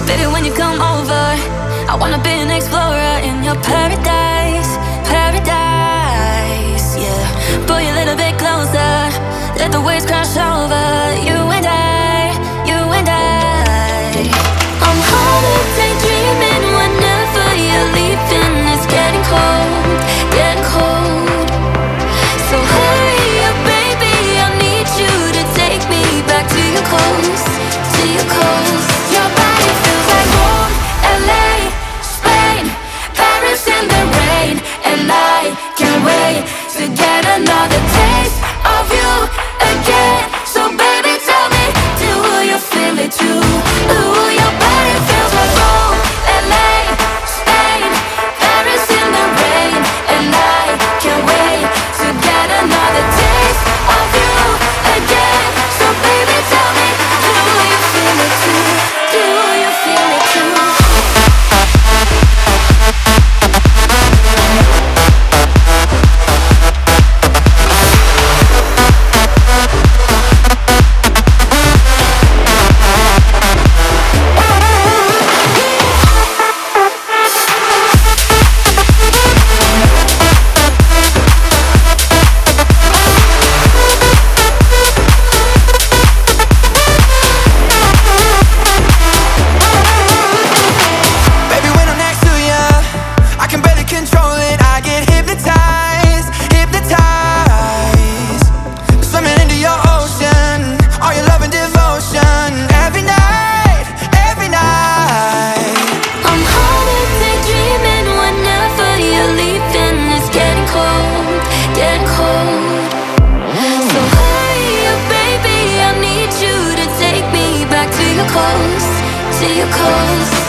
Baby, when you come over, I wanna be an explorer in your paradise, paradise, yeah. Pull you a little bit closer, let the waves crash over you and I, you and I. I'm holiday dreaming whenever you're leaving. It's getting cold, getting cold. So hurry up, baby, I need you to take me back to your coast, to your coast. Your body feels like Rome, LA, Spain, Paris in the rain. And I can't wait to get another taste of you again. So baby, tell me, do you feel it too? Ooh, your body feels like Rome, LA, Spain, Paris in the rain. And I can't wait to get another taste of you again. So baby, tell me, do you feel it too? Do you feel it too? Baby, when I'm next to ya, I can barely control it. I get hypnotized, hypnotized. Swimming into your ocean, all your love and devotion. Every night, every night. I'm holiday dreaming whenever you're leaving. It's getting cold, getting cold. So hurry up, baby, I need you to take me back to your coast, to your coast.